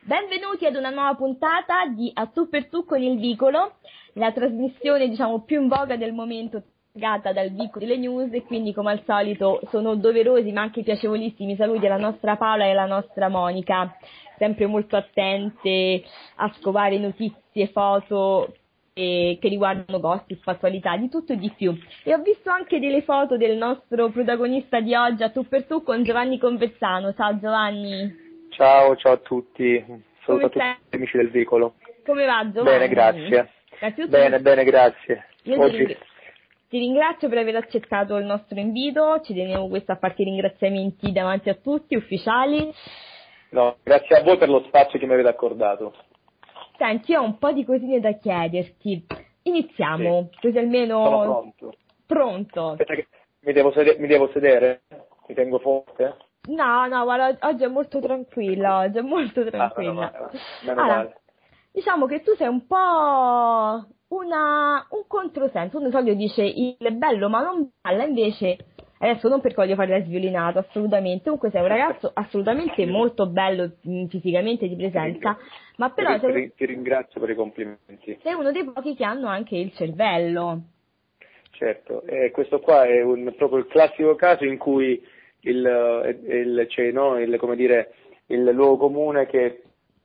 Benvenuti ad una nuova puntata di A Tu per Tu con il Vicolo, la trasmissione più in voga del momento legata dal Vicolo delle news, e quindi come al solito sono doverosi ma anche piacevolissimi saluti alla nostra Paola e alla nostra Monica, sempre molto attente a scovare notizie, foto che riguardano gossip, attualità, di tutto e di più. E ho visto anche delle foto del nostro protagonista di oggi A Tu per Tu con Giovanni Conversano. Ciao Giovanni. Ciao a tutti, saluto Come a tutti stai? gli amici del vicolo. Come va Giovanni? Bene, grazie. Innanzitutto Bene, grazie. io ti ringrazio per aver accettato il nostro invito, ci tenevo questo a farti ringraziamenti davanti a tutti, ufficiali. No, grazie a voi per lo spazio che mi avete accordato. Senti, io ho un po' di cosine da chiederti. Iniziamo, Sì. così almeno... Sono pronto. Pronto. Aspetta che mi devo sedere? Mi tengo forte? No, guarda, oggi è molto tranquilla, Meno Allora, male. diciamo che tu sei un po' un controsenso. Uno di solito dice il bello ma non balla, invece, adesso non perché voglio fare la sviolinata, assolutamente, comunque sei un ragazzo assolutamente molto bello fisicamente, di presenza, ma però Ti ringrazio per i complimenti. sei uno dei pochi che hanno anche il cervello. Certo, questo qua è proprio il classico caso in cui c'è, no, come dire, il luogo comune che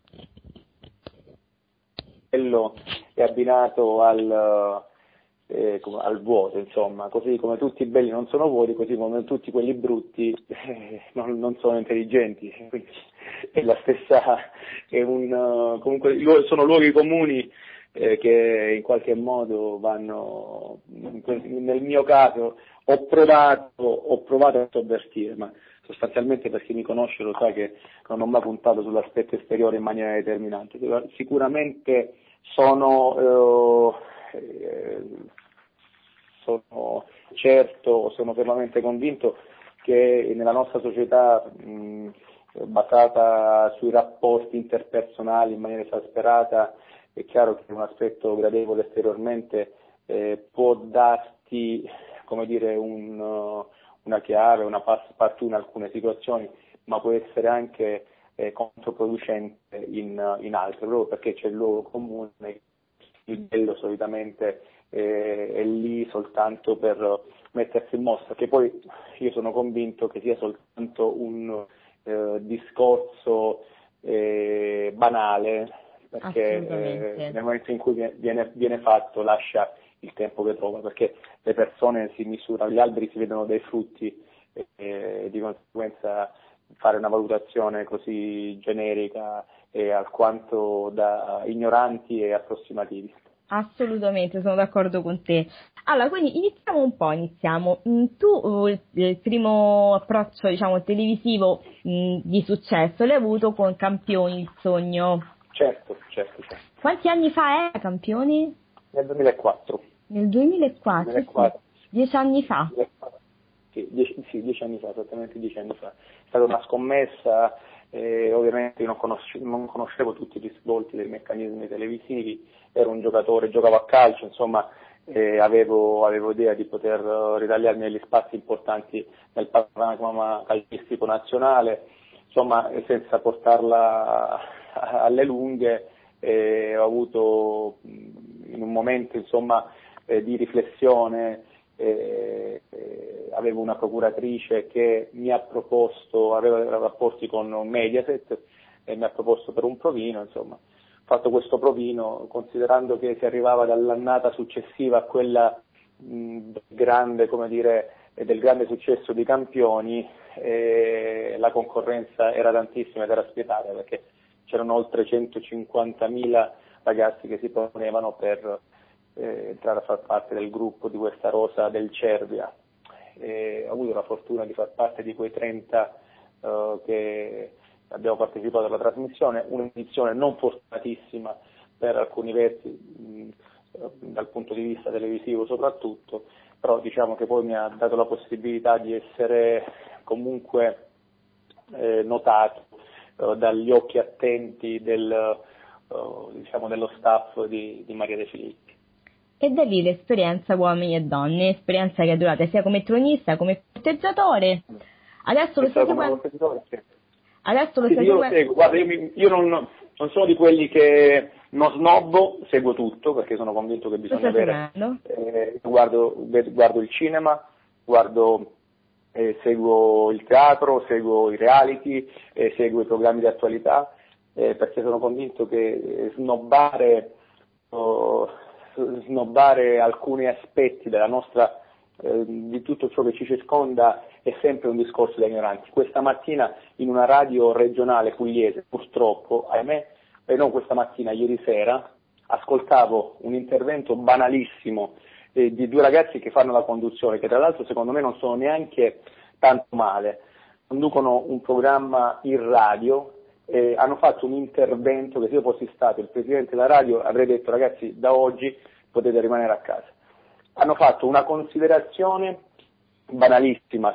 quello è abbinato al vuoto, insomma, così come tutti i belli non sono vuoti, così come tutti quelli brutti non sono intelligenti. Quindi è la stessa, comunque sono luoghi comuni che in qualche modo vanno, nel mio caso ho provato a sovvertire, ma sostanzialmente per chi mi conosce lo sa che non ho mai puntato sull'aspetto esteriore in maniera determinante. Sicuramente sono certo, sono fermamente convinto che nella nostra società basata sui rapporti interpersonali in maniera esasperata, è chiaro che un aspetto gradevole esteriormente può darti, come dire, una chiave, una passepartout in alcune situazioni, ma può essere anche controproducente in altre, proprio perché c'è il luogo comune, il bello solitamente è lì soltanto per mettersi in mostra, che poi io sono convinto che sia soltanto un discorso banale, perché nel momento in cui viene fatto lascia il tempo che trova, perché le persone si misurano, gli alberi si vedono dai frutti e di conseguenza fare una valutazione così generica è alquanto da ignoranti e approssimativi. Assolutamente, sono d'accordo con te. Allora, quindi iniziamo. Tu il primo approccio, televisivo di successo l'hai avuto con Campioni, il sogno. Certo. Quanti anni fa è Campioni? Nel 2004. Nel 2004? 2004. Sì. 10 anni fa. Sì, 10 anni fa, esattamente 10 anni fa. È stata una scommessa, ovviamente io non conoscevo tutti i risvolti dei meccanismi televisivi, ero un giocatore, giocavo a calcio, insomma, avevo idea di poter ritagliarmi degli spazi importanti nel panorama calcistico nazionale, insomma, senza portarla alle lunghe, ho avuto in un momento, insomma, di riflessione, avevo una procuratrice che mi ha proposto, aveva rapporti con Mediaset e mi ha proposto per un provino, insomma, ho fatto questo provino considerando che si arrivava dall'annata successiva a quella grande, come dire, del grande successo di Campioni, la concorrenza era tantissima ed era spietata perché c'erano oltre 150.000 ragazzi che si ponevano per entrare a far parte del gruppo di questa rosa del Cervia. Ho avuto la fortuna di far parte di quei 30 che abbiamo partecipato alla trasmissione, un'edizione non fortunatissima per alcuni versi, dal punto di vista televisivo soprattutto, però diciamo che poi mi ha dato la possibilità di essere comunque notato dagli occhi attenti dello staff di Maria De Filippi. E da lì l'esperienza uomini e donne, esperienza che è durata sia come tronista, come corteggiatore. Adesso lo stai seguendo? Adesso lo seguo. Guarda, io non sono di quelli che non snobbo, seguo tutto perché sono convinto che bisogna avere, guardo il cinema, seguo il teatro, seguo i reality, seguo i programmi di attualità, perché sono convinto che snobbare alcuni aspetti della nostra di tutto ciò che ci circonda è sempre un discorso da ignoranti. Questa mattina in una radio regionale pugliese, purtroppo, ahimè, non questa mattina, ieri sera, ascoltavo un intervento banalissimo di due ragazzi che fanno la conduzione, che tra l'altro secondo me non sono neanche tanto male, conducono un programma in radio, hanno fatto un intervento che se io fossi stato il presidente della radio avrei detto: ragazzi, da oggi potete rimanere a casa. Hanno fatto una considerazione banalissima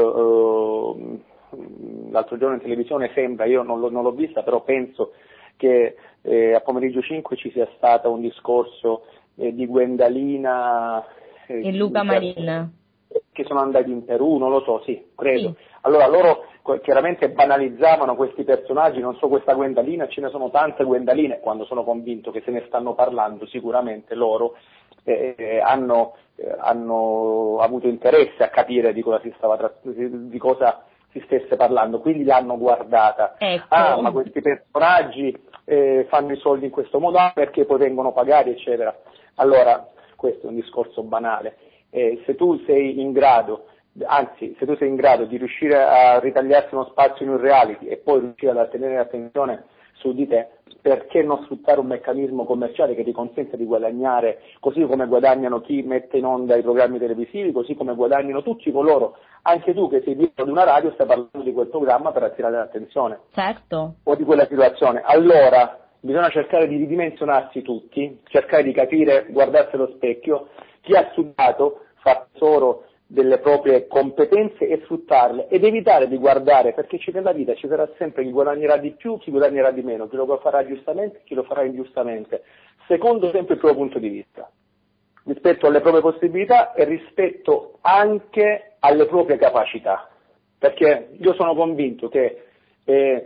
l'altro giorno in televisione sembra, io non l'ho vista, però penso che a pomeriggio 5 ci sia stato un discorso di Gwendalina e Luca Marin che sono andati in Perù, non lo so, sì, credo. Sì. Allora loro chiaramente banalizzavano questi personaggi, non so, questa Gwendalina, ce ne sono tante Gwendaline, quando sono convinto che se ne stanno parlando sicuramente loro hanno avuto interesse a capire di cosa si stesse parlando, quindi l'hanno guardata. Ecco. Ma questi personaggi fanno i soldi in questo modo perché poi vengono pagati, eccetera. Allora, questo è un discorso banale. Se tu sei in grado di riuscire a ritagliarsi uno spazio in un reality e poi riuscire ad tenere l'attenzione su di te, perché non sfruttare un meccanismo commerciale che ti consente di guadagnare, così come guadagnano chi mette in onda i programmi televisivi, così come guadagnano tutti coloro, anche tu che sei dietro di una radio stai parlando di quel programma per attirare l'attenzione. Certo. O di quella situazione. Allora bisogna cercare di ridimensionarsi tutti, cercare di capire, guardarsi allo specchio, chi ha studiato fa tesoro delle proprie competenze e sfruttarle ed evitare di guardare, perché nella vita ci sarà sempre chi guadagnerà di più, chi guadagnerà di meno, chi lo farà giustamente, chi lo farà ingiustamente, secondo sempre il proprio punto di vista, rispetto alle proprie possibilità e rispetto anche alle proprie capacità, perché io sono convinto che è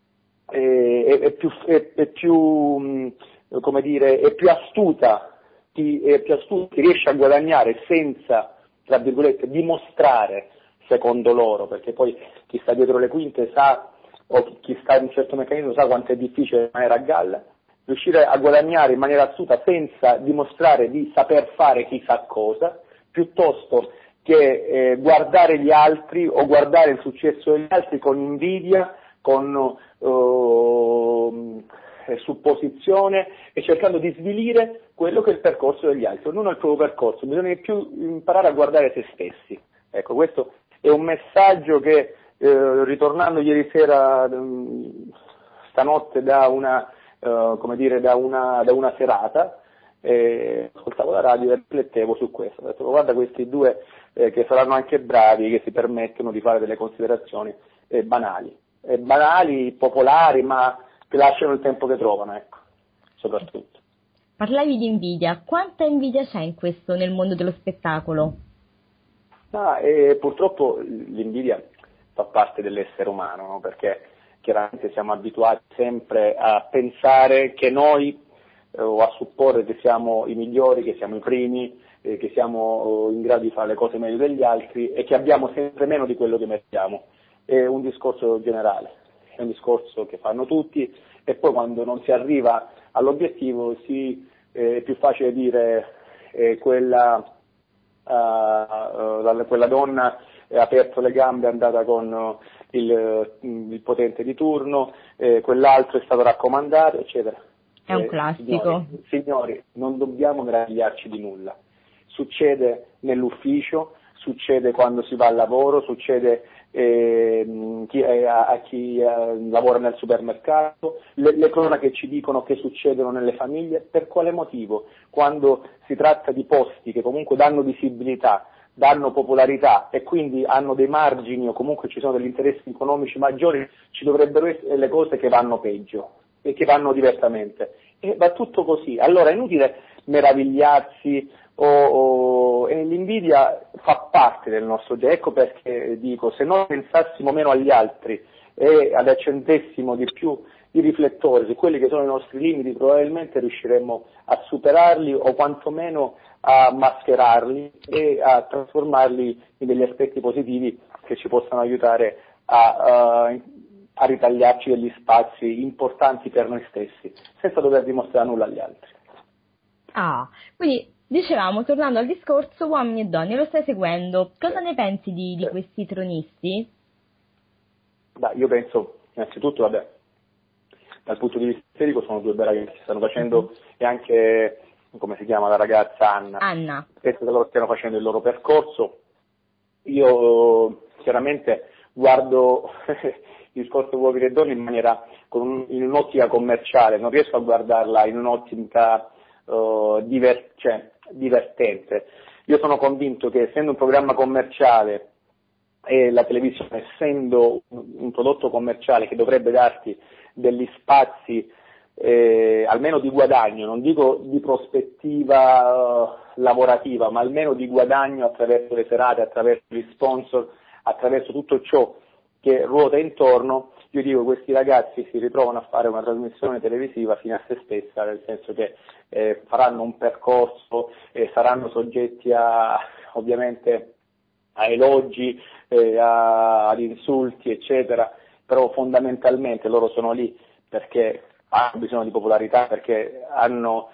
più astuta chi riesce a guadagnare senza, tra virgolette, dimostrare, secondo loro, perché poi chi sta dietro le quinte sa, o chi sta in un certo meccanismo sa quanto è difficile rimanere a galla, riuscire a guadagnare in maniera astuta senza dimostrare di saper fare chissà cosa, piuttosto che guardare gli altri o guardare il successo degli altri con invidia, con supposizione e cercando di svilire quello che è il percorso degli altri. Ognuno ha il proprio percorso, bisogna più imparare a guardare se stessi. Ecco, questo è un messaggio che, ritornando ieri sera, stanotte da una serata, ascoltavo la radio e riflettevo su questo. Ho detto: guarda questi due che saranno anche bravi, che si permettono di fare delle considerazioni banali, popolari, ma che lasciano il tempo che trovano, ecco, soprattutto. Parlavi di invidia, quanta invidia c'è in questo nel mondo dello spettacolo? Purtroppo l'invidia fa parte dell'essere umano, no? Perché chiaramente siamo abituati sempre a pensare che noi, o a supporre che siamo i migliori, che siamo i primi, che siamo in grado di fare le cose meglio degli altri e che abbiamo sempre meno di quello che meritiamo. È un discorso generale, è un discorso che fanno tutti e poi quando non si arriva all'obiettivo è più facile dire quella donna ha aperto le gambe, è andata con il potente di turno, quell'altro è stato raccomandato, eccetera. È un classico. Signori, non dobbiamo meravigliarci di nulla. Succede nell'ufficio, succede quando si va al lavoro, succede a chi lavora nel supermercato, le cronache ci dicono che succedono nelle famiglie. Per quale motivo? Quando si tratta di posti che comunque danno visibilità, danno popolarità e quindi hanno dei margini o comunque ci sono degli interessi economici maggiori, ci dovrebbero essere le cose che vanno peggio e che vanno diversamente. E va tutto così. Allora è inutile meravigliarsi e l'invidia fa parte del nostro genere. Ecco perché dico, se noi pensassimo meno agli altri e ad accendessimo di più i riflettori su quelli che sono i nostri limiti, probabilmente riusciremmo a superarli o quantomeno a mascherarli e a trasformarli in degli aspetti positivi che ci possano aiutare a ritagliarci degli spazi importanti per noi stessi, senza dover dimostrare nulla agli altri. Ah, quindi dicevamo, tornando al discorso uomini e donne, lo stai seguendo. Cosa ne pensi di questi tronisti? Io penso, innanzitutto, vabbè, dal punto di vista estetico sono due bei ragazzi, stanno facendo, e anche, come si chiama la ragazza, Anna. Penso che loro stiano facendo il loro percorso. Io chiaramente guardo il discorso uomini e donne in maniera, in un'ottica commerciale, non riesco a guardarla in un'ottica divertente. Io sono convinto che, essendo un programma commerciale e la televisione essendo un prodotto commerciale che dovrebbe darti degli spazi almeno di guadagno, non dico di prospettiva lavorativa, ma almeno di guadagno attraverso le serate, attraverso gli sponsor, attraverso tutto ciò che ruota intorno, io dico che questi ragazzi si ritrovano a fare una trasmissione televisiva fine a se stessa, nel senso che faranno un percorso, saranno soggetti ovviamente a elogi, ad insulti, eccetera, però fondamentalmente loro sono lì perché hanno bisogno di popolarità, perché hanno,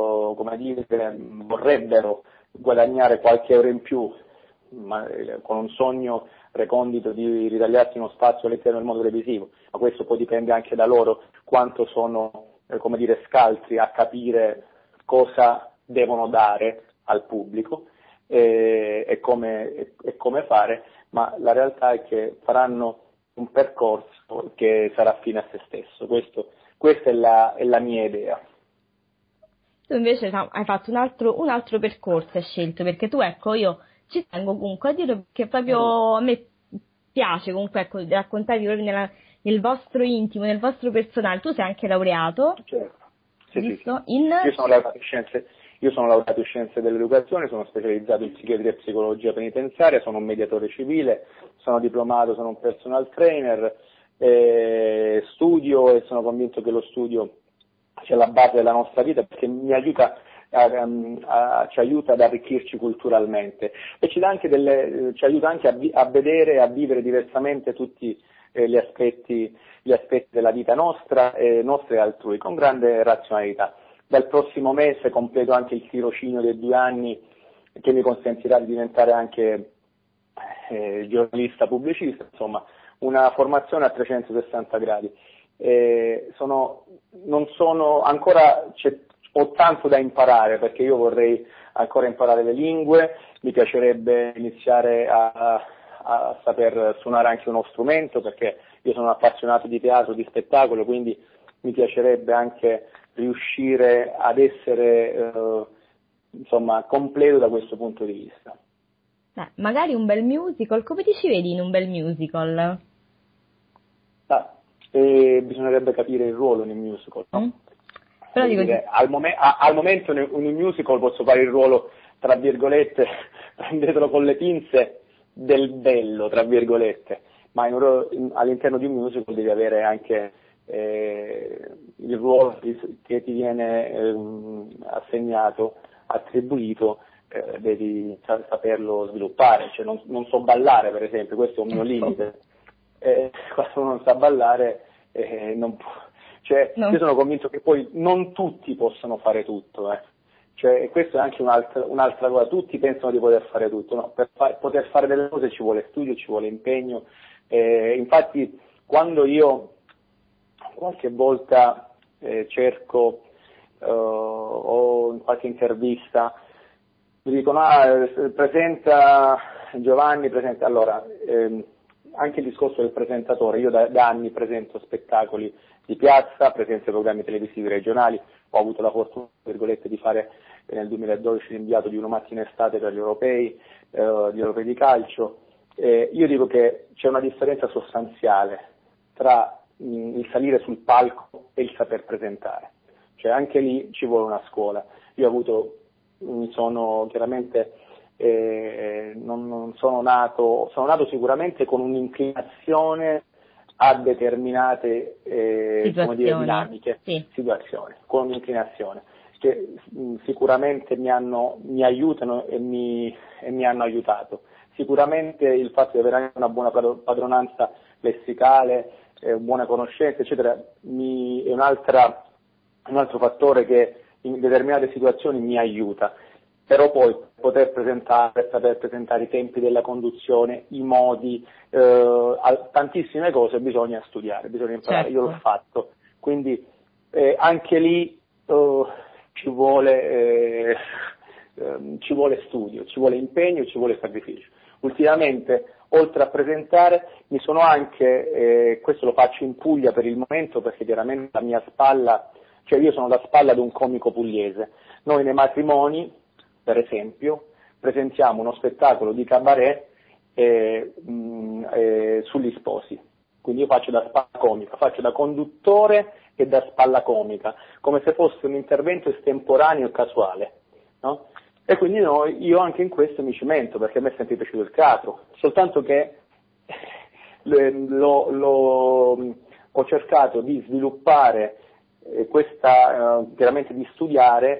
vorrebbero guadagnare qualche euro in più, con un sogno recondito di ritagliarsi uno spazio all'interno del mondo televisivo, ma questo poi dipende anche da loro quanto sono, scaltri a capire cosa devono dare al pubblico e come fare, ma la realtà è che faranno un percorso che sarà fine a se stesso. Questa è la mia idea. Tu invece hai fatto un altro percorso, hai scelto, perché tu, ecco, io ci tengo comunque a dire che proprio a me piace comunque, ecco, raccontarvi proprio nel vostro intimo, nel vostro personale. Tu sei anche laureato, certo. giusto? Sì. Io sono laureato in scienze dell'educazione, sono specializzato in psichiatria e psicologia penitenziaria, sono un mediatore civile, sono diplomato, sono un personal trainer, studio e sono convinto che lo studio sia la base della nostra vita, perché ci aiuta ad arricchirci culturalmente e ci aiuta anche a vedere e a vivere diversamente tutti gli aspetti della vita nostra e altrui, con grande razionalità. Dal prossimo mese completo anche il tirocinio dei 2 anni che mi consentirà di diventare anche giornalista pubblicista, insomma una formazione a 360 gradi. Ho tanto da imparare, perché io vorrei ancora imparare le lingue, mi piacerebbe iniziare a saper suonare anche uno strumento, perché io sono appassionato di teatro, di spettacolo, quindi mi piacerebbe anche riuscire ad essere completo da questo punto di vista. Magari un bel musical, come ti ci vedi in un bel musical? Bisognerebbe capire il ruolo nel musical, no? Però al momento in un musical posso fare il ruolo, tra virgolette, prendetelo con le pinze, del bello, tra virgolette, ma all'interno di un musical devi avere anche il ruolo che ti viene assegnato, attribuito, devi saperlo sviluppare, cioè non so ballare, per esempio, questo è un mio limite. Quando uno non sa ballare non può, no. Io sono convinto che poi non tutti possono fare tutto, cioè questo è anche un'altra cosa, tutti pensano di poter fare tutto, no? Per poter fare delle cose ci vuole studio, ci vuole impegno, infatti quando io qualche volta cerco o in qualche intervista mi dicono presenta Giovanni, allora anche il discorso del presentatore, io da anni presento spettacoli di piazza, presento programmi televisivi regionali, ho avuto la fortuna, virgolette, di fare nel 2012 l'inviato di Uno Mattina Estate per gli europei, gli europei di calcio. Io dico che c'è una differenza sostanziale tra il salire sul palco e il saper presentare, cioè anche lì ci vuole una scuola. Io sono nato sicuramente con un'inclinazione a determinate come dire, dinamiche, sì. situazioni, con un'inclinazione, che sicuramente mi aiutano e mi hanno aiutato. Sicuramente il fatto di avere anche una buona padronanza lessicale, buone conoscenze, eccetera, è un altro fattore che in determinate situazioni mi aiuta. Però poi saper presentare i tempi della conduzione, i modi, tantissime cose bisogna studiare, bisogna imparare. Certo. Io l'ho fatto, quindi anche lì ci vuole studio, ci vuole impegno, ci vuole sacrificio. Ultimamente, oltre a presentare, mi sono anche, questo lo faccio in Puglia per il momento, perché chiaramente la mia spalla, cioè io sono la spalla di un comico pugliese. Noi nei matrimoni, per esempio, presentiamo uno spettacolo di cabaret sugli sposi. Quindi io faccio da spalla comica, faccio da conduttore e da spalla comica, come se fosse un intervento estemporaneo e casuale, no? E quindi io anche in questo mi cimento, perché a me è sempre piaciuto il teatro, soltanto che ho cercato di sviluppare chiaramente di studiare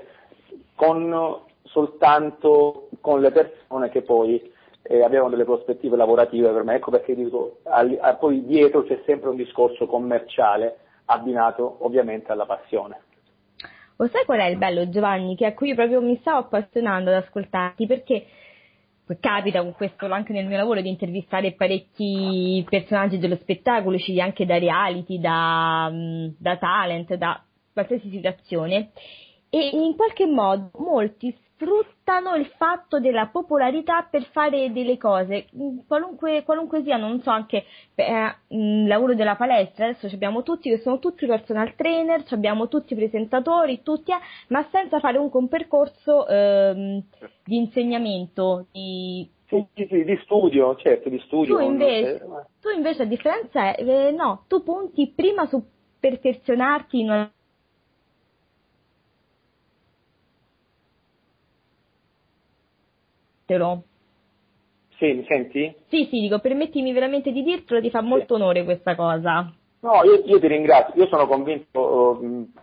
soltanto con le persone che poi avevano delle prospettive lavorative per me. Ecco perché dico, poi dietro c'è sempre un discorso commerciale abbinato ovviamente alla passione. Lo sai qual è il bello, Giovanni? Che ecco, io proprio mi stavo appassionando ad ascoltarti, perché capita con questo anche nel mio lavoro di intervistare parecchi personaggi dello spettacolo, usciti anche da reality, da talent, da qualsiasi situazione, e in qualche modo molti sfruttano il fatto della popolarità per fare delle cose, qualunque siano, non so, anche il lavoro della palestra. Adesso abbiamo tutti che sono tutti personal trainer, abbiamo tutti presentatori, ma senza fare un percorso di insegnamento, di studio, certo, di studio. Tu invece a differenza no, tu punti prima su perfezionarti in una... Sì, mi senti? Sì, dico, permettimi veramente di dirtelo, ti fa molto onore questa cosa. No, io ti ringrazio, io sono convinto,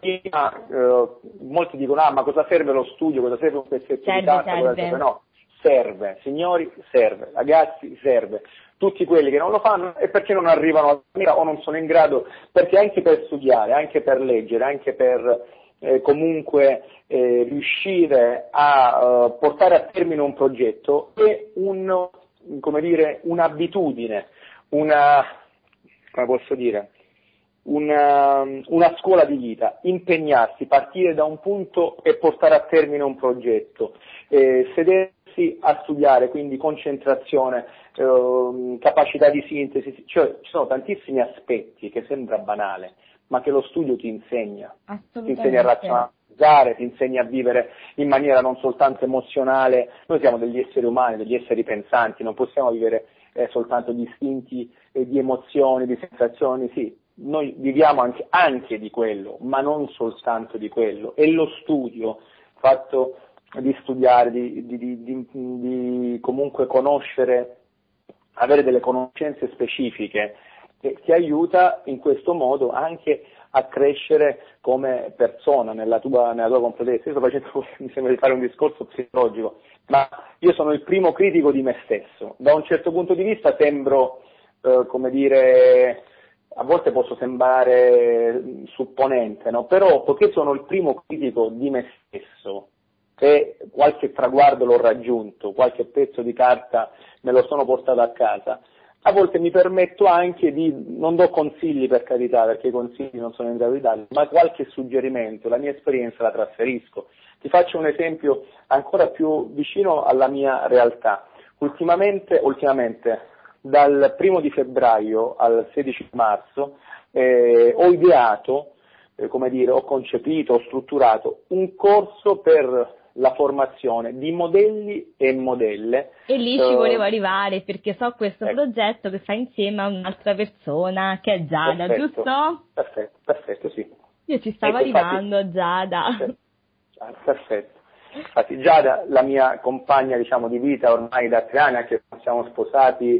molti dicono, ma cosa serve lo studio, cosa serve un pezzetto di carta, cosa serve? No, serve, signori, serve, ragazzi, serve. Tutti quelli che non lo fanno è perché non arrivano alla mira o non sono in grado, perché anche per studiare, anche per leggere, anche per comunque riuscire a portare a termine un progetto è un'abitudine, come posso dire, una scuola di vita, impegnarsi, partire da un punto e portare a termine un progetto, sedersi a studiare, quindi concentrazione, capacità di sintesi, cioè ci sono tantissimi aspetti che sembra banale, ma che lo studio ti insegna a razionalizzare, ti insegna a vivere in maniera non soltanto emozionale. Noi siamo degli esseri umani, degli esseri pensanti, non possiamo vivere soltanto di istinti e di emozioni, di sensazioni, sì. Noi viviamo anche di quello, ma non soltanto di quello. E lo studio, fatto di studiare, di comunque conoscere, avere delle conoscenze specifiche, che ti aiuta in questo modo anche a crescere come persona nella tua completezza. Io sto facendo, mi sembra di fare un discorso psicologico, ma io sono il primo critico di me stesso. Da un certo punto di vista sembro, come dire, a volte posso sembrare supponente, no? Però poiché sono il primo critico di me stesso, se qualche traguardo l'ho raggiunto, qualche pezzo di carta me lo sono portato a casa, a volte mi permetto anche non do consigli per carità, perché i consigli non sono in grado di darli, ma qualche suggerimento, la mia esperienza la trasferisco. Ti faccio un esempio ancora più vicino alla mia realtà. Ultimamente, dal 1 di febbraio al 16 marzo, ho ideato, ho concepito, ho strutturato un corso per la formazione di modelli e modelle. E lì ci volevo arrivare, perché so questo progetto che fa insieme a un'altra persona, che è Giada, giusto? Perfetto, sì. Io ci stavo arrivando, Giada. Perfetto. Infatti Giada, la mia compagna, diciamo, di vita ormai da 3 anni, anche se siamo sposati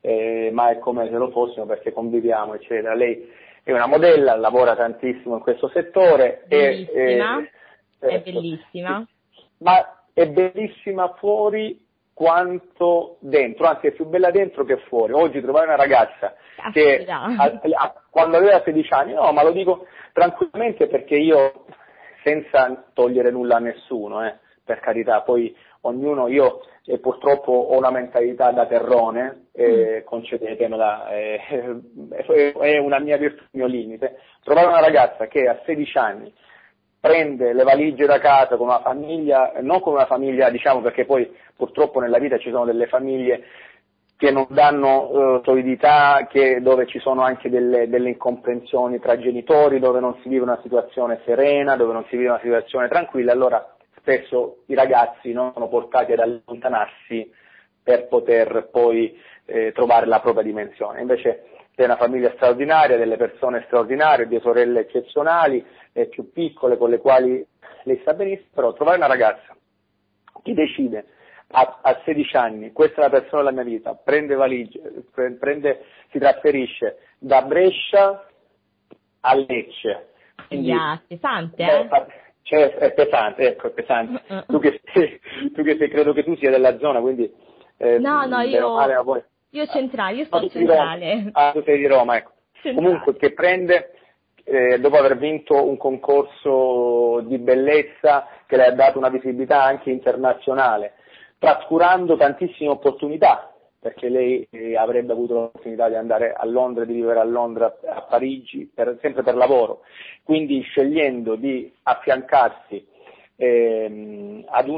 ma è come se lo fossimo perché conviviamo, eccetera. Lei è una modella, lavora tantissimo in questo settore. Bellissima, è bellissima. Ma è bellissima fuori quanto dentro, anzi è più bella dentro che fuori. Oggi trovare una ragazza che quando aveva 16 anni, no, ma lo dico tranquillamente perché io, senza togliere nulla a nessuno, per carità, poi ognuno, io purtroppo ho una mentalità da terrone, concedetemela, è una mia virtù, il mio limite. Trovare una ragazza che a 16 anni prende le valigie da casa con una famiglia, non con una famiglia, diciamo, perché poi purtroppo nella vita ci sono delle famiglie che non danno solidità, dove ci sono anche delle incomprensioni tra genitori, dove non si vive una situazione serena, dove non si vive una situazione tranquilla, allora spesso i ragazzi sono portati ad allontanarsi per poter poi trovare la propria dimensione. Invece è una famiglia straordinaria, delle persone straordinarie, due sorelle eccezionali, più piccole, con le quali lei sta benissimo, però trovare una ragazza che decide a 16 anni, questa è la persona della mia vita, prende valigie, si trasferisce da Brescia a Lecce. Quindi, pesante, è pesante, ecco, è pesante. Tu che sei, credo che tu sia della zona, quindi no, io centrale, io sto centrale. Tu sei di Roma, ecco. Centrale. Comunque che prende, dopo aver vinto un concorso di bellezza che le ha dato una visibilità anche internazionale, trascurando tantissime opportunità, perché lei avrebbe avuto l'opportunità di andare a Londra, di vivere a Londra, a Parigi, sempre per lavoro, quindi scegliendo di affiancarsi ad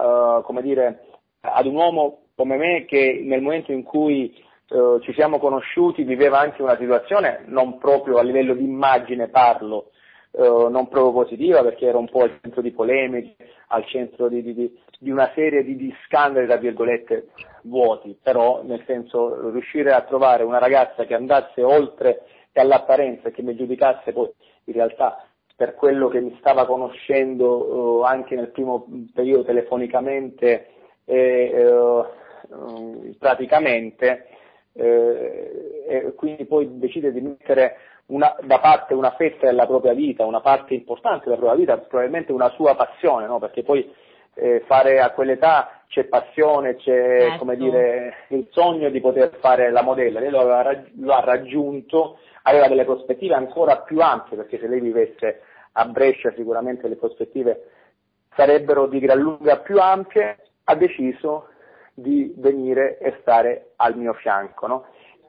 un uomo come me che nel momento in cui ci siamo conosciuti viveva anche una situazione non proprio a livello di immagine parlo, non proprio positiva, perché era un po' al centro di polemiche, al centro di una serie di scandali tra virgolette vuoti, però nel senso riuscire a trovare una ragazza che andasse oltre che all'apparenza e che mi giudicasse poi in realtà per quello che mi stava conoscendo anche nel primo periodo telefonicamente praticamente, e quindi poi decide di mettere da parte una fetta della propria vita, una parte importante della propria vita, probabilmente una sua passione, no? Perché poi fare a quell'età c'è passione, c'è certo. Come dire il sogno di poter fare la modella. Lei lo ha raggiunto, aveva delle prospettive ancora più ampie, perché se lei vivesse a Brescia sicuramente le prospettive sarebbero di gran lunga più ampie. Ha deciso di venire e stare al mio fianco, no?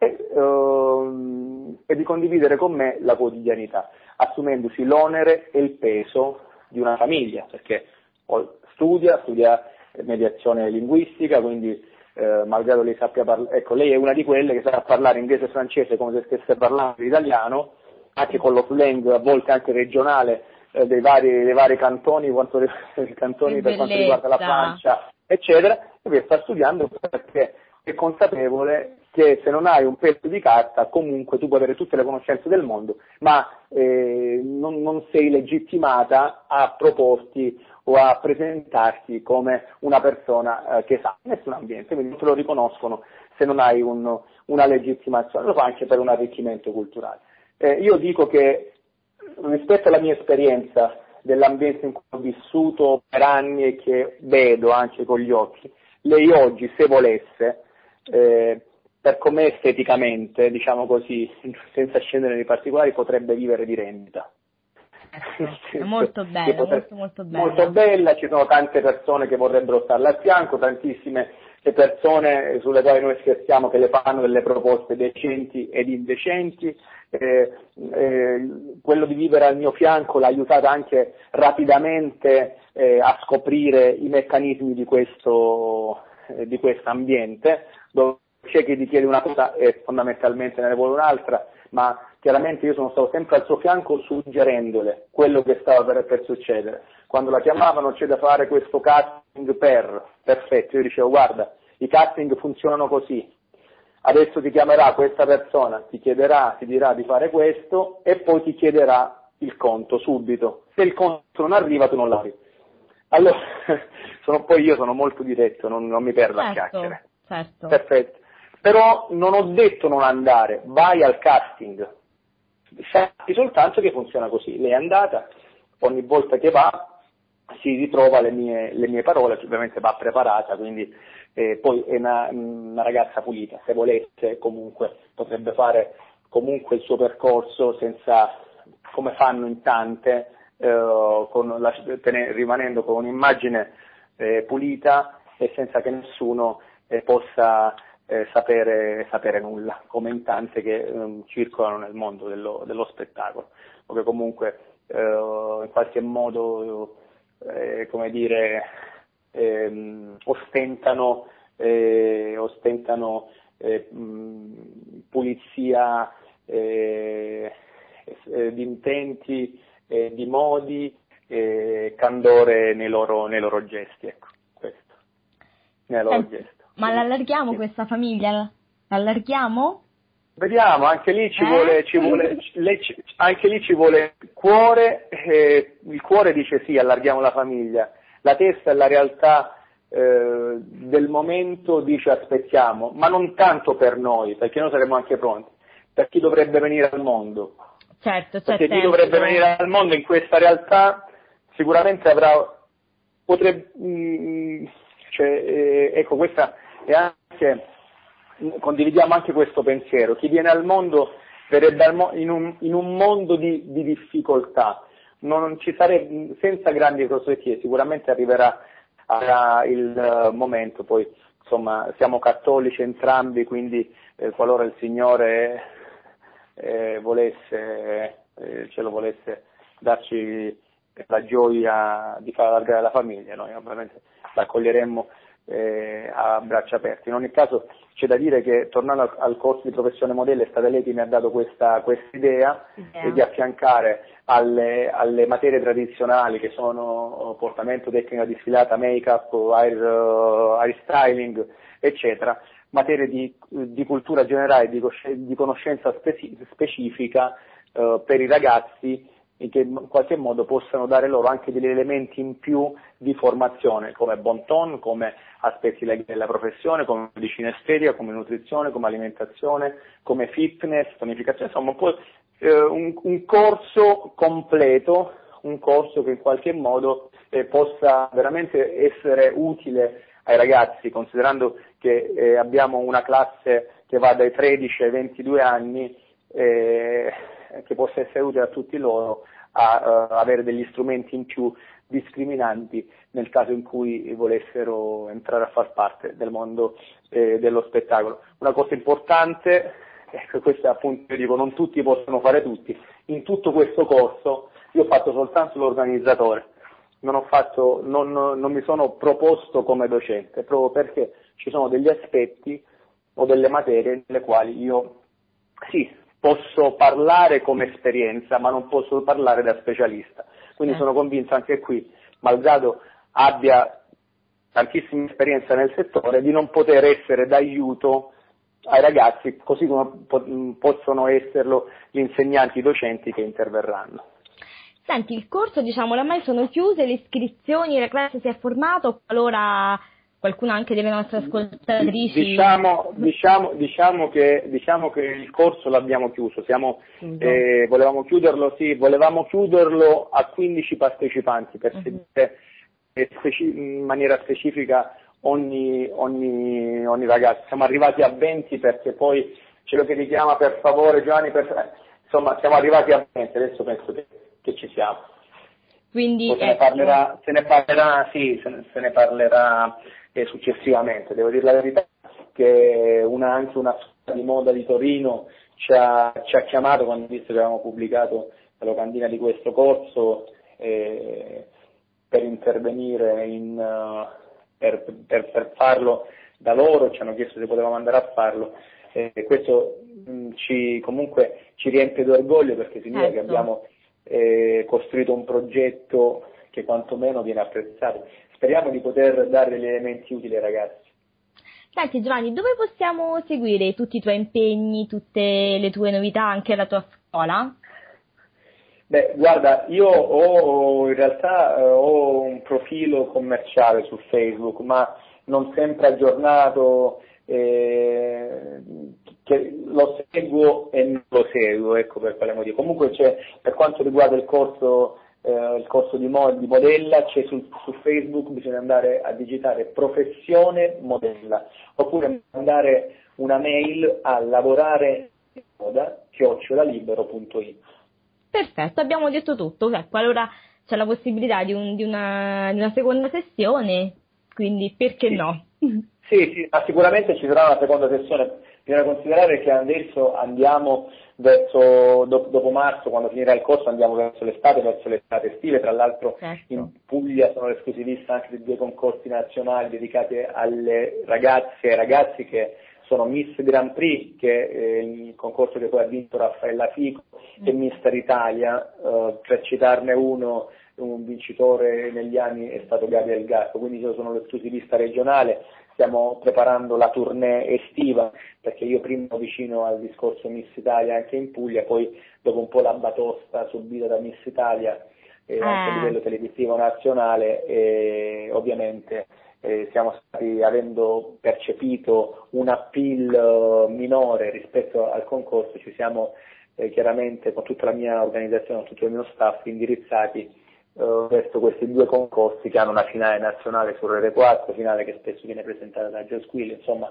E di condividere con me la quotidianità, assumendosi l'onere e il peso di una famiglia, perché studia mediazione linguistica, quindi malgrado lei sappia parlare, ecco, lei è una di quelle che sa parlare inglese e francese come se stesse parlando l'italiano, anche con lo slang a volte anche regionale dei vari cantoni, cantoni per quanto riguarda la Francia, eccetera, e sta studiando perché è consapevole che se non hai un pezzo di carta comunque tu puoi avere tutte le conoscenze del mondo, ma non sei legittimata a proporti o a presentarti come una persona che sa in nessun ambiente, quindi non te lo riconoscono se non hai una legittimazione, lo fa anche per un arricchimento culturale. Io dico che rispetto alla mia esperienza dell'ambiente in cui ho vissuto per anni e che vedo anche con gli occhi, lei oggi se volesse, per com'è esteticamente, diciamo così, senza scendere nei particolari, potrebbe vivere di rendita. È molto bella, molto bella. Molto bella, ci sono tante persone che vorrebbero starle a fianco, tantissime persone sulle quali noi scherziamo che le fanno delle proposte decenti ed indecenti. Quello di vivere al mio fianco l'ha aiutata anche rapidamente a scoprire i meccanismi di questo ambiente, dove c'è chi ti chiede una cosa e fondamentalmente ne vuole un'altra, ma chiaramente io sono stato sempre al suo fianco suggerendole quello che stava per succedere. Quando la chiamavano c'è da fare questo casting perfetto, io dicevo guarda, i casting funzionano così, adesso ti chiamerà questa persona, ti dirà di fare questo e poi ti chiederà il conto subito, se il conto non arriva tu non l'arrivi. Allora, io sono molto diretto, non mi perdo a chiacchiere. Certo. Perfetto. però non ho detto non andare, vai al casting, sappi soltanto che funziona così. Lei è andata, ogni volta che va si ritrova le mie parole, ovviamente va preparata, quindi poi è una ragazza pulita, se volesse comunque potrebbe fare comunque il suo percorso senza, come fanno in tante, rimanendo con un'immagine pulita e senza che nessuno possa sapere nulla, come in tante che circolano nel mondo dello spettacolo, o che comunque in qualche modo come dire, ostentano pulizia di intenti, di modi, candore nei loro gesti, ecco, questo, nei loro gesti. Ma l'allarghiamo questa famiglia? L'allarghiamo? Vediamo, anche lì anche lì ci vuole cuore, il cuore dice sì, allarghiamo la famiglia, la testa e la realtà del momento dice aspettiamo, ma non tanto per noi, perché noi saremo anche pronti, per chi dovrebbe venire al mondo. Certo, perché chi dovrebbe venire al mondo in questa realtà sicuramente ecco, questa è anche, condividiamo anche questo pensiero, chi viene al mondo verrebbe in un mondo di difficoltà, non ci sarebbe, senza grandi prospettive, sicuramente arriverà il momento, poi insomma siamo cattolici entrambi, quindi qualora il Signore ce lo volesse darci la gioia di far allargare la famiglia, noi ovviamente l'accoglieremmo a braccia aperte. In ogni caso c'è da dire che, tornando al corso di professione modello, è stata lei che mi ha dato questa idea di affiancare alle materie tradizionali che sono portamento, tecnica di sfilata, make-up, hair styling, eccetera, materie di cultura generale, di conoscenza specifica per i ragazzi, che in qualche modo possano dare loro anche degli elementi in più di formazione, come bon ton, come aspetti legati alla professione, come medicina estetica, come nutrizione, come alimentazione, come fitness, tonificazione, insomma un corso completo, un corso che in qualche modo possa veramente essere utile ai ragazzi, considerando che abbiamo una classe che va dai 13 ai 22 anni, che possa essere utile a tutti loro a avere degli strumenti in più discriminanti nel caso in cui volessero entrare a far parte del mondo dello spettacolo. Una cosa importante, questo appunto io dico, non tutti possono fare tutti, in tutto questo corso io ho fatto soltanto l'organizzatore, non mi sono proposto come docente, proprio perché ci sono degli aspetti o delle materie nelle quali io sì, posso parlare come esperienza, ma non posso parlare da specialista. Quindi sono convinto anche qui, malgrado abbia tantissima esperienza nel settore, di non poter essere d'aiuto ai ragazzi, così come possono esserlo gli insegnanti, i docenti che interverranno. Senti, il corso, oramai sono chiuse, le iscrizioni, la classe si è formata, o qualora qualcuno anche delle nostre ascoltatrici... Diciamo che il corso l'abbiamo chiuso, volevamo chiuderlo a 15 partecipanti per seguire in maniera specifica ogni ragazzo. Siamo arrivati a 20 perché poi ce lo che richiama per favore Giovanni, insomma siamo arrivati a 20, adesso penso che ci siamo. Quindi se ne parlerà successivamente. Devo dire la verità che anche una scuola di moda di Torino ci ha chiamato quando ha visto che avevamo pubblicato la locandina di questo corso per intervenire per farlo da loro, ci hanno chiesto se potevamo andare a farlo. Questo comunque ci riempie d'orgoglio, perché significa che abbiamo costruito un progetto che quantomeno viene apprezzato. Speriamo di poter dare degli elementi utili ai ragazzi. Senti Giovanni, dove possiamo seguire tutti i tuoi impegni, tutte le tue novità, anche la tua scuola? Beh, guarda, io in realtà ho un profilo commerciale su Facebook, ma non sempre aggiornato, che lo seguo e non lo seguo, ecco per quale motivo. Comunque per quanto riguarda il corso di modella, c'è su Facebook, bisogna andare a digitare professione modella, oppure mandare una mail a lavorare@libero.it. Perfetto, abbiamo detto tutto. Ecco, allora c'è la possibilità di una seconda sessione, quindi perché Sì. no? Sì, ma sicuramente ci sarà una seconda sessione. Bisogna considerare che adesso andiamo dopo marzo, quando finirà il corso, andiamo verso l'estate estive. Tra l'altro Certo. in Puglia sono l'esclusivista anche di 2 concorsi nazionali dedicati alle ragazze e ai ragazzi che sono Miss Grand Prix, che è il concorso che poi ha vinto Raffaella Fico, e Mister Italia, per citarne uno. Un vincitore negli anni è stato Gabriel Gatto, quindi io sono l'esclusivista regionale. Stiamo preparando la tournée estiva, perché io prima ero vicino al discorso Miss Italia anche in Puglia, poi dopo un po' la batosta subita da Miss Italia anche a livello televisivo nazionale, e ovviamente siamo stati, avendo percepito un appeal minore rispetto al concorso, ci siamo chiaramente con tutta la mia organizzazione, con tutto il mio staff indirizzati verso questi 2 concorsi che hanno una finale nazionale su Rete 4, finale che spesso viene presentata da Joe Squill. Insomma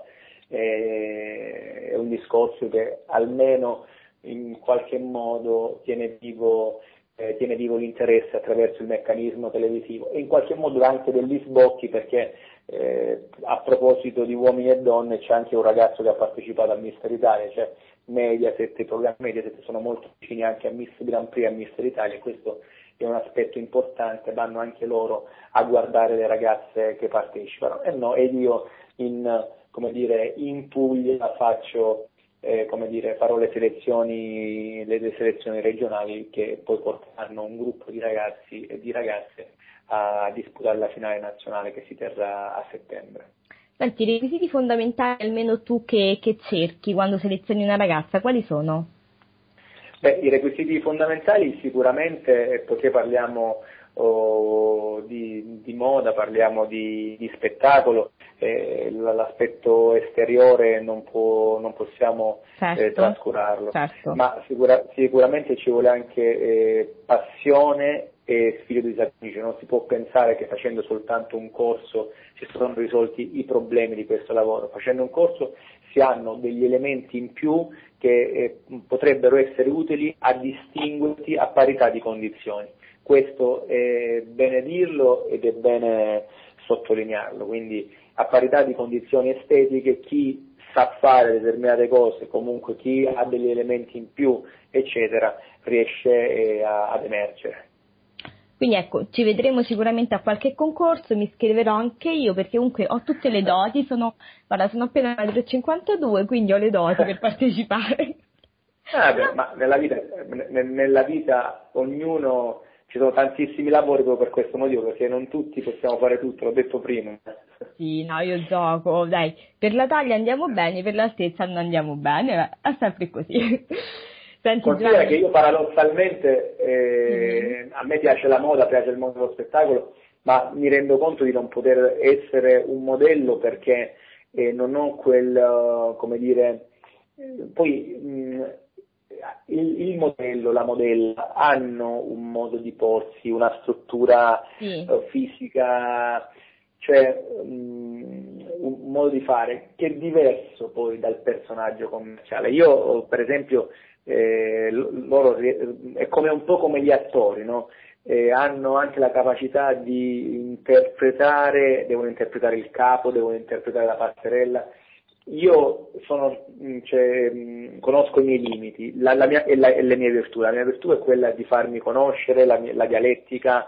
è un discorso che almeno in qualche modo tiene vivo l'interesse attraverso il meccanismo televisivo, e in qualche modo anche degli sbocchi, perché a proposito di uomini e donne c'è anche un ragazzo che ha partecipato a Mister Italia, cioè Mediaset, i programmi Mediaset sono molto vicini anche a Miss Grand Prix e a Mister Italia, e questo è un aspetto importante, vanno anche loro a guardare le ragazze che partecipano. Ed io in Puglia farò le selezioni regionali, che poi porteranno un gruppo di ragazzi e di ragazze a disputare la finale nazionale che si terrà a settembre. Senti, i requisiti fondamentali, almeno tu che cerchi quando selezioni una ragazza, quali sono? I requisiti fondamentali sicuramente, poiché parliamo di moda, parliamo di spettacolo, l'aspetto esteriore non possiamo trascurarlo, certo. ma sicuramente ci vuole anche passione e spirito di sacrificio. Non si può pensare che facendo soltanto un corso si sono risolti i problemi di questo lavoro. Facendo un corso si hanno degli elementi in più che potrebbero essere utili a distinguerti a parità di condizioni. Questo è bene dirlo ed è bene sottolinearlo, quindi a parità di condizioni estetiche chi sa fare determinate cose, comunque chi ha degli elementi in più, eccetera, riesce ad emergere. Quindi ecco, ci vedremo sicuramente a qualche concorso, mi iscriverò anche io perché comunque ho tutte le doti, sono appena 1,52 m, quindi ho le doti per partecipare. Ma nella vita ognuno, ci sono tantissimi lavori proprio per questo motivo, perché non tutti possiamo fare tutto, l'ho detto prima. Sì, no, io gioco, dai, per la taglia andiamo bene, per l'altezza non andiamo bene, è sempre così. Senti, Considera che io paradossalmente, a me piace la moda, piace il mondo dello spettacolo, ma mi rendo conto di non poter essere un modello perché non ho poi il modello, la modella hanno un modo di porsi, una struttura fisica, cioè un modo di fare che è diverso poi dal personaggio commerciale. Io per esempio loro è come un po' come gli attori, no? Hanno anche la capacità di interpretare, devono interpretare il capo, devono interpretare la passerella. Io conosco i miei limiti, la mia, e le mie virtù. La mia virtù è quella di farmi conoscere, la dialettica,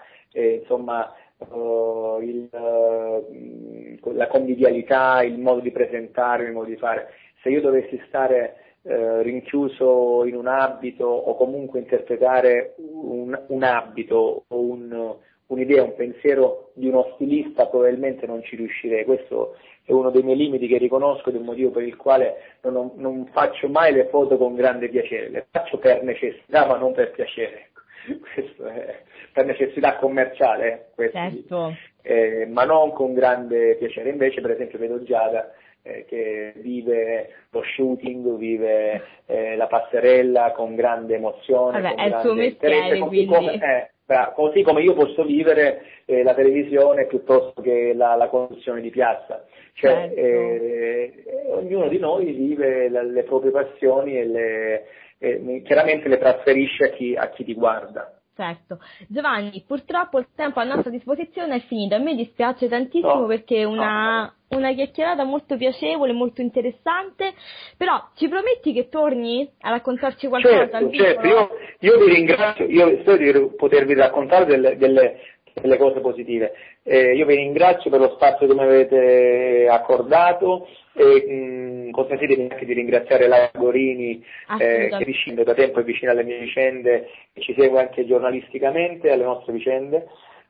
la convivialità, il modo di presentare, il modo di fare. Se io dovessi stare rinchiuso in un abito o comunque interpretare un abito o un'idea, un pensiero di uno stilista, probabilmente non ci riuscirei. Questo è uno dei miei limiti che riconosco ed è un motivo per il quale non faccio mai le foto con grande piacere, le faccio per necessità ma non per piacere. Questo è per necessità commerciale, certo. ma non con grande piacere. Invece per esempio vedo Giada che vive lo shooting, vive la passerella con grande emozione, Vabbè, con è il grande suo mestiere, quindi. così come io posso vivere la televisione piuttosto che la conduzione di piazza. Cioè, Certo. ognuno di noi vive le proprie passioni e chiaramente le trasferisce a chi ti guarda. Certo. Giovanni, purtroppo il tempo a nostra disposizione è finito. A me dispiace tantissimo perché è una chiacchierata molto piacevole, molto interessante, però ci prometti che torni a raccontarci qualcosa al Certo, vicolo? io vi ringrazio, io spero di potervi raccontare delle cose positive. Io vi ringrazio per lo spazio che mi avete accordato e consentitemi anche di ringraziare Laura Gorini che da tempo è vicina alle mie vicende e ci segue anche giornalisticamente alle nostre vicende.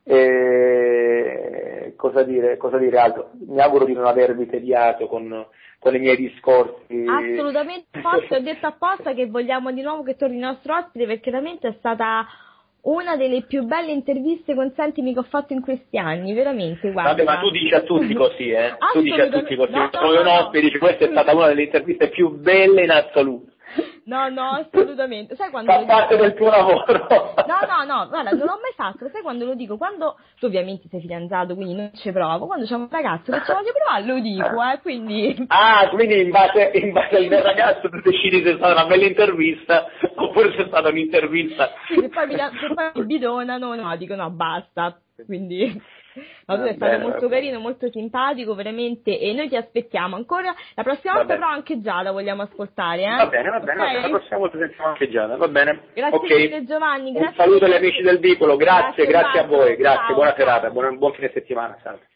Cosa dire altro? Mi auguro di non avervi tediato con i miei discorsi. Assolutamente, forse ho detto apposta che vogliamo di nuovo che torni il nostro ospite perché veramente è stata una delle più belle interviste, consentimi, che ho fatto in questi anni, veramente, guarda. Vabbè, ma tu dici a tutti così, Tu dici a tutti così. No, Come un ospite dici questa è stata una delle interviste più belle in assoluto. No, assolutamente. Sai quando Fa parte del tuo lavoro. No, guarda, non l'ho mai fatto. Sai quando lo dico? Quando tu ovviamente sei fidanzato, quindi non ci provo. Quando c'è un ragazzo che ci voglio provare, lo dico, quindi. Quindi in base al mio ragazzo tu decidi se è stata una bella intervista oppure se è stata un'intervista. Sì, se poi mi bidonano, no, dico no, basta. Quindi. No, tu sei stato molto carino, molto simpatico, veramente, e noi ti aspettiamo ancora. La prossima volta però anche Giada vogliamo ascoltare, Va bene, la prossima volta sentiamo anche Giada, va bene? Grazie mille Giovanni, grazie. Un saluto agli amici del vicolo, grazie a voi, ciao, buona ciao. serata, buon fine settimana, salve.